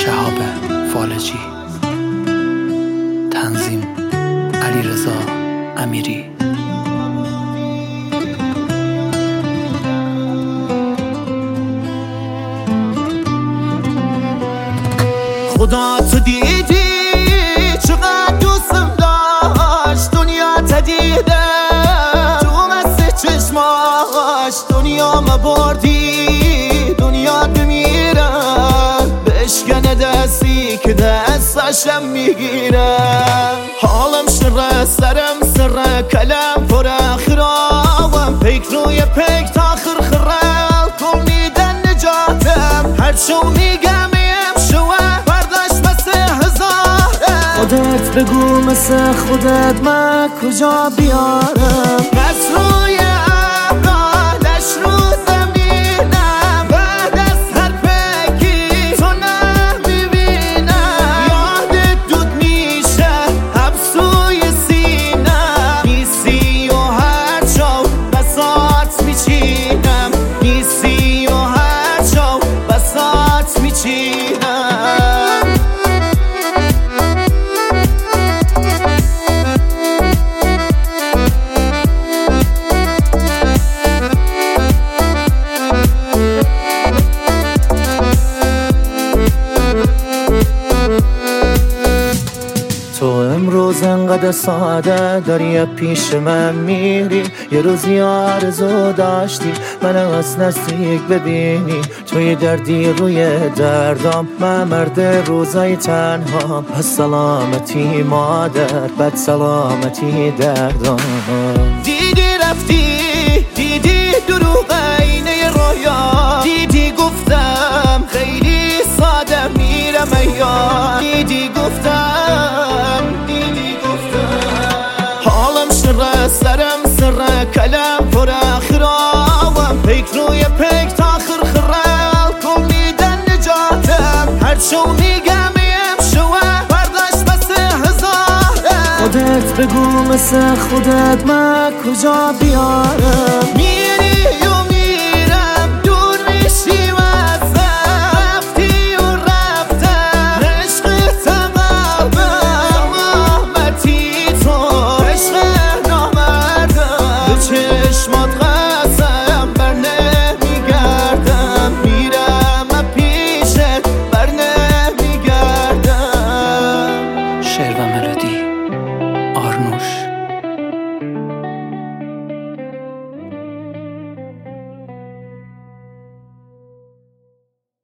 شهاب فالجی، تنظیم علیرضا امیری. خدا تو دیدی چقدر دوستم داشت، دنیا تدیده تو مست چشماش، دنیا مبردی دنیا بمیرم، بشکنه دستی که دستشم میگیرم. حالم شره سرم سره کلم پر اخراوم، پیک روی پیک تا خرخره کن میدن نجاتم، هرچو میگم خودت بگو مثل خودت من کجا بیارم، بس روی ابرا لش رو زمینم، بعد از هر پیکی تو نمیبینم، یادت دود میشه حبسوی سینم، نیستی و هر جا بسات میچینم، نیستی و هر جا بسات میچینم. تو امروز انقدر ساده داری پیش من میری، یه روزی آرزو داشتی من از نزدیک ببینی، توی دردی روی دردام من مرد روزای تنها، از سلامتی مادر بد سلامتی دردام. دیدی رفتی دیدی دروغ اینه رویا، دیدی گفتم خیلی ساده میرم ایام، دیدی گفتم حالم شره سرم سره کلم پر اخراوم، پیک روی پیک تا خرخره کن میدن نجاتم، هرچو میگم میم شوه برداشت بس هزاره. خودت بگو مثل خودت من کجا بیارم.